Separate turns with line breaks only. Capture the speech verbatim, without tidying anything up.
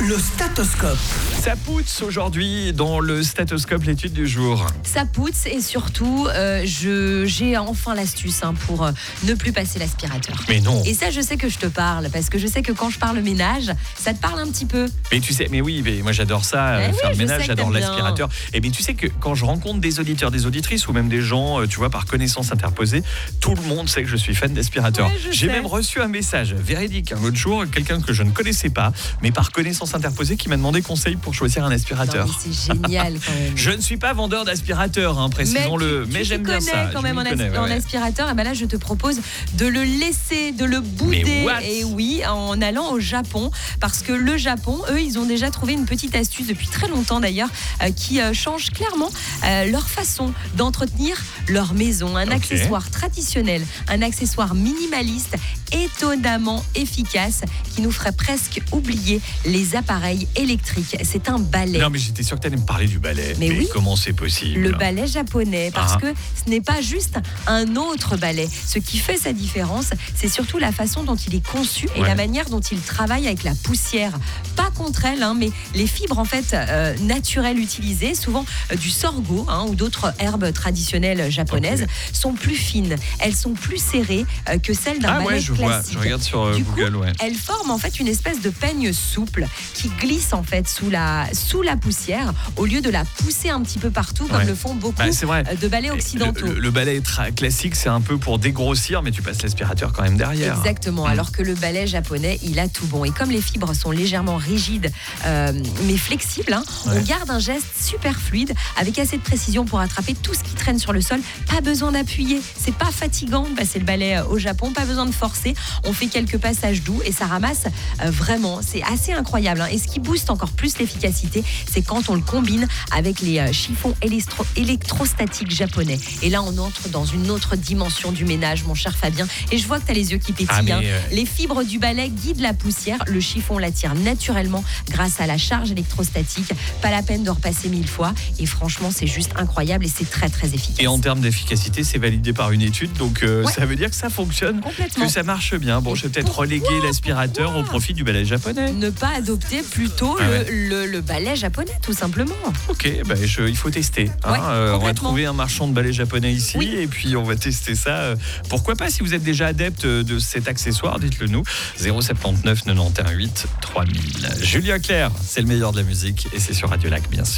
Le statoscope.
Ça pousse aujourd'hui dans le statoscope, l'étude du jour.
Ça pousse et surtout, euh, je, j'ai enfin l'astuce hein, pour euh, ne plus passer l'aspirateur.
Mais non.
Et ça, je sais que je te parle, parce que je sais que quand je parle ménage, ça te parle un petit peu.
Mais tu sais, mais oui, mais moi j'adore ça,
Mais
euh,
oui,
faire le
je
ménage,
sais que
j'adore
t'aimes bien.
l'aspirateur. Et bien tu sais que quand je rencontre des auditeurs, des auditrices ou même des gens, euh, tu vois, par connaissance interposée, tout le monde sait que je suis fan d'aspirateur.
Ouais, je
J'ai
sais.
même reçu un message véridique un autre jour, quelqu'un que je ne connaissais pas, mais par connaissance interposée, qui m'a demandé conseil pour choisir un aspirateur.
Non, mais c'est génial quand même.
Je ne suis pas vendeur d'aspirateur, hein, précisons-le, mais,
tu
j'aime
t'y
bien
connais
ça.
quand
je
même
m'y
en, as-
connais, ouais,
en
ouais.
aspirateur. Et ben là, je te propose de le laisser, de le bouder.
what
Et oui, en allant au Japon, parce que le Japon, eux, ils ont déjà trouvé une petite astuce depuis très longtemps d'ailleurs, euh, qui euh, change clairement euh, leur façon d'entretenir leur maison. Un
Ok.
accessoire traditionnel, un accessoire minimaliste, étonnamment efficace, qui nous ferait presque oublier les appareils électriques. C'est un balai.
Non, mais j'étais sûr que tu allais me parler du balai.
Mais oui.
Comment c'est possible?
Le balai japonais, parce
Ah.
que ce n'est pas juste un autre balai. Ce qui fait sa différence, c'est surtout la façon dont il est conçu et
Ouais.
la manière dont il travaille avec la poussière. Pas contre elle, hein, mais les fibres en fait euh, naturelles utilisées, souvent euh, du sorgho hein, ou d'autres herbes traditionnelles japonaises,
Ok.
sont plus fines. Elles sont plus serrées euh, que celles d'un
Ah
balai
ouais, je vois.
classique.
Je regarde sur euh,
Du coup,
Google, ouais.
Elles forment en fait une espèce de peigne souple qui glisse en fait sous la, sous la poussière au lieu de la pousser un petit peu partout comme
Ouais.
le font beaucoup
Bah, c'est vrai.
euh, de balais occidentaux.
Le, le- le balai tra- classique, c'est un peu pour dégrossir, mais tu passes l'aspirateur quand même derrière.
Exactement,
Mm.
alors que le balai japonais, il a tout bon. Et comme les fibres sont légèrement rigides, euh, mais flexibles, hein,
Ouais.
on garde un geste super fluide, avec assez de précision pour attraper tout ce qui traîne sur le sol. Pas besoin d'appuyer, c'est pas fatigant de passer le balai euh, au Japon, pas besoin de forcer. On fait quelques passages doux et ça ramasse euh, vraiment. C'est assez incroyable. hein. Et ce qui booste encore plus l'efficacité, c'est quand on le combine avec les euh, chiffons élestro- électrostatiques japonais. Et là, on entre dans une autre dimension du ménage, mon cher Fabien. Et je vois que tu as les yeux qui pétillent.
Ah, mais,
hein.
euh,
Les fibres du balai guident la poussière. Le chiffon l'attire naturellement grâce à la charge électrostatique. Pas la peine de repasser mille fois. Et franchement, c'est juste incroyable et c'est très, très efficace.
Et en termes d'efficacité, c'est validé par une étude, donc euh,
Ouais.
ça veut dire que ça fonctionne,
Complètement.
que ça marche bien. Bon,
Et
je vais peut-être
pourquoi,
reléguer l'aspirateur au profit du balai japonais.
Ne pas adopter plutôt
Ah
le,
ouais.
le, le balai japonais, tout simplement.
Ok, bah, je- il faut tester. hein.
Ouais,
Euh, on va
complètement.
trouver un marchand de balai japonais ici
Oui.
et puis on va tester ça. Euh, Pourquoi pas, si vous êtes déjà adepte de cet accessoire, dites-le nous. zéro sept neuf neuf un huit trois mille. Julien Clerc, c'est le meilleur de la musique et c'est sur Radio Lac, bien sûr.